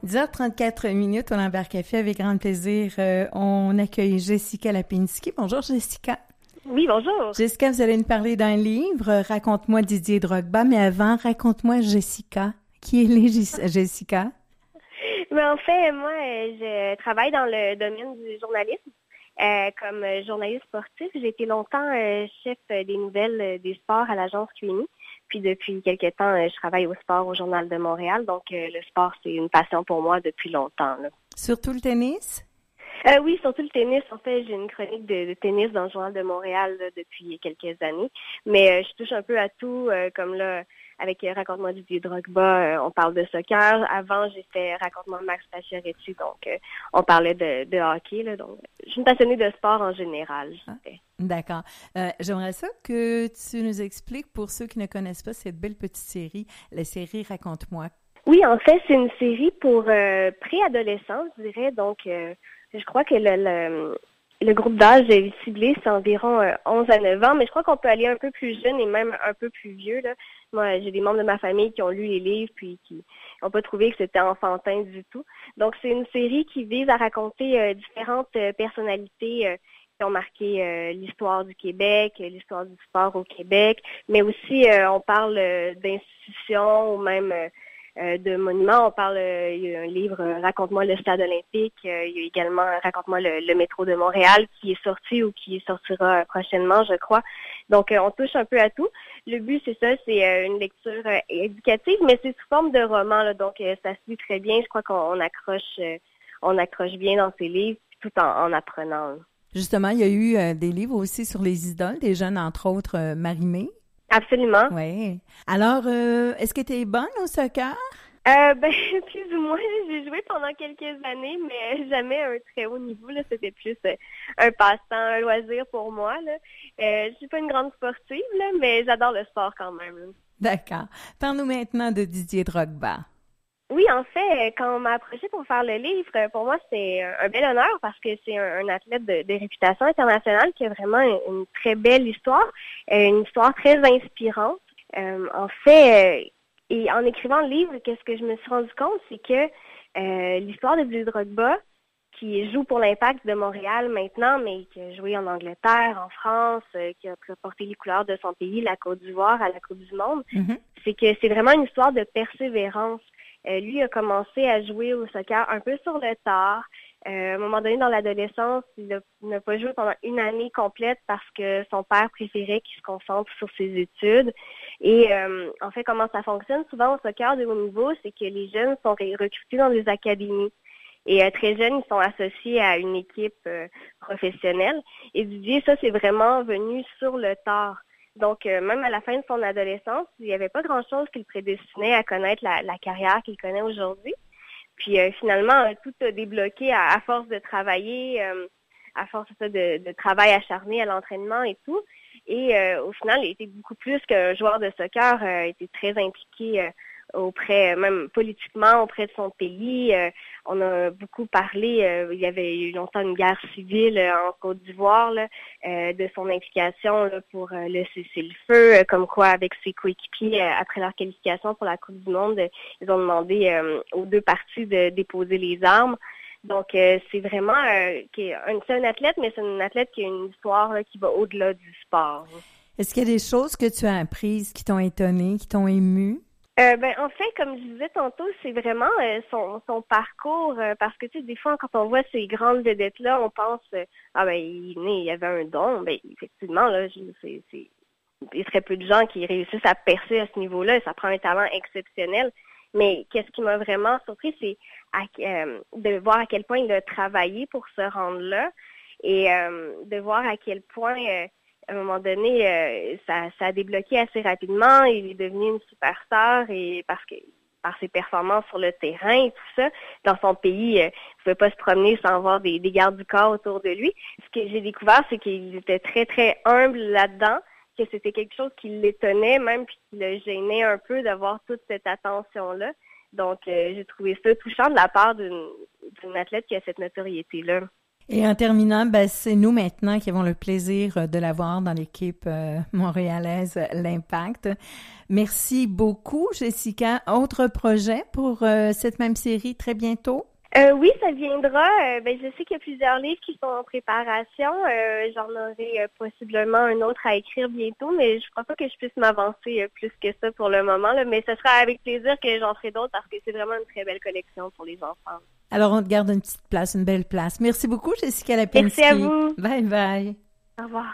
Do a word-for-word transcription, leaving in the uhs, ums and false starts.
dix heures trente-quatre minutes, on embarque café avec grand plaisir. Euh, on accueille Jessica Lapinski. Bonjour Jessica. Oui, bonjour. Jessica, vous allez nous parler d'un livre, Raconte-moi Didier Drogba, mais avant, raconte-moi Jessica. Qui est les Jessica? Mais en fait, moi, je travaille dans le domaine du journalisme. Euh, comme journaliste sportif, j'ai été longtemps euh, chef des nouvelles euh, des sports à l'agence Q M I. Puis depuis quelques temps, euh, je travaille au sport au Journal de Montréal. Donc, euh, le sport, c'est une passion pour moi depuis longtemps. Là. Surtout le tennis? Euh, oui, surtout le tennis. En fait, j'ai une chronique de, de tennis dans le Journal de Montréal là, depuis quelques années. Mais euh, je touche un peu à tout, euh, comme là, avec euh, Raconte-moi Didier Drogba, euh, on parle de soccer. Avant, j'ai fait Raconte-moi Max Pacioretty, donc euh, on parlait de, de hockey. Là, donc, je suis une passionnée de sport en général. Ah, d'accord. Euh, j'aimerais ça que tu nous expliques, pour ceux qui ne connaissent pas cette belle petite série, la série Raconte-moi. Oui, en fait, c'est une série pour euh, préadolescents, je dirais. Donc, euh, je crois que le, le, le groupe d'âge ciblé, c'est environ euh, onze à neuf ans, mais je crois qu'on peut aller un peu plus jeune et même un peu plus vieux. Là. Moi, j'ai des membres de ma famille qui ont lu les livres puis qui n'ont pas trouvé que c'était enfantin du tout. Donc, c'est une série qui vise à raconter euh, différentes euh, personnalités euh, qui ont marqué euh, l'histoire du Québec, l'histoire du sport au Québec, mais aussi euh, on parle euh, d'institutions ou même euh, Euh, de monuments. On parle, euh, il y a un livre, euh, Raconte-moi le stade olympique. Euh, il y a également euh, Raconte-moi le, le métro de Montréal qui est sorti ou qui sortira euh, prochainement, je crois. Donc, euh, on touche un peu à tout. Le but, c'est ça, c'est euh, une lecture euh, éducative, mais c'est sous forme de roman. Là, donc, euh, ça se lit très bien. Je crois qu'on on accroche, euh, on accroche bien dans ces livres, tout en, en apprenant. Là. Justement, il y a eu euh, des livres aussi sur les idoles, des jeunes, entre autres, euh, Marie-Mé. Absolument. Oui. Alors, euh, est-ce que tu es bonne au soccer? Euh, ben, plus ou moins. J'ai joué pendant quelques années, mais jamais à un très haut niveau. Là, c'était plus euh, un passe-temps, un loisir pour moi. Là. Euh, je suis pas une grande sportive, là, mais j'adore le sport quand même. Là. D'accord. Parle-nous maintenant de Didier Drogba. Oui, en fait, quand on m'a approché pour faire le livre, pour moi, c'est un bel honneur parce que c'est un, un athlète de, de réputation internationale qui a vraiment une, une très belle histoire, une histoire très inspirante. Euh, en fait, et en écrivant le livre, qu'est-ce que je me suis rendu compte, c'est que euh, l'histoire de Didier Drogba, qui joue pour l'Impact de Montréal maintenant, mais qui a joué en Angleterre, en France, euh, qui a porté les couleurs de son pays, la Côte d'Ivoire, à la Coupe du Monde, mm-hmm. c'est que c'est vraiment une histoire de persévérance. Euh, lui a commencé à jouer au soccer un peu sur le tard. Euh, à un moment donné, dans l'adolescence, il n'a pas joué pendant une année complète parce que son père préférait qu'il se concentre sur ses études. Et euh, en fait, comment ça fonctionne souvent au soccer de haut niveau, c'est que les jeunes sont recrutés dans des académies. Et euh, très jeunes, ils sont associés à une équipe euh, professionnelle. Et Didier, ça, c'est vraiment venu sur le tard. Donc, euh, même à la fin de son adolescence, il n'y avait pas grand-chose qui le prédestinait à connaître la, la carrière qu'il connaît aujourd'hui. Puis euh, finalement, euh, tout a débloqué à, à force de travailler, euh, à force de, de, de travail acharné à l'entraînement et tout. Et euh, au final, il était beaucoup plus qu'un joueur de soccer, euh, il était très impliqué euh, auprès, même politiquement, auprès de son pays. Euh, on a beaucoup parlé, euh, il y avait eu longtemps une guerre civile euh, en Côte d'Ivoire, là, euh, de son implication là, pour euh, le cessez-le-feu, euh, comme quoi avec ses coéquipiers, euh, après leur qualification pour la Coupe du Monde, euh, ils ont demandé euh, aux deux parties de déposer les armes. Donc, euh, c'est vraiment euh, c'est un athlète, mais c'est un athlète qui a une histoire là, qui va au-delà du sport. Est-ce qu'il y a des choses que tu as apprises qui t'ont étonné, qui t'ont ému? Euh, ben en fait, comme je disais tantôt, c'est vraiment euh, son, son parcours, euh, parce que tu sais, des fois, quand on voit ces grandes vedettes-là, on pense euh, ah ben il est né, il avait un don. Ben effectivement, là, c'est, c'est il y a très peu de gens qui réussissent à percer à ce niveau-là, ça prend un talent exceptionnel. Mais qu'est-ce qui m'a vraiment surpris, c'est à, euh, de voir à quel point il a travaillé pour se rendre là et euh, de voir à quel point euh, à un moment donné, euh, ça, ça a débloqué assez rapidement. Il est devenu une superstar et parce que par ses performances sur le terrain et tout ça, dans son pays, euh, il ne pouvait pas se promener sans avoir des, des gardes du corps autour de lui. Ce que j'ai découvert, c'est qu'il était très, très humble là-dedans, que c'était quelque chose qui l'étonnait même, puis qui le gênait un peu d'avoir toute cette attention-là. Donc, euh, j'ai trouvé ça touchant de la part d'une, d'une athlète qui a cette notoriété-là. Et en terminant, ben, c'est nous maintenant qui avons le plaisir de l'avoir dans l'équipe euh, montréalaise L'Impact. Merci beaucoup, Jessica. Autre projet pour euh, cette même série très bientôt? Euh, oui, ça viendra. Euh, ben, je sais qu'il y a plusieurs livres qui sont en préparation. Euh, j'en aurai euh, possiblement un autre à écrire bientôt, mais je crois pas que je puisse m'avancer euh, plus que ça pour le moment. Là, mais ce sera avec plaisir que j'en ferai d'autres parce que c'est vraiment une très belle collection pour les enfants. Alors, on te garde une petite place, une belle place. Merci beaucoup, Jessica Lapinski. Merci à vous. Bye bye. Au revoir.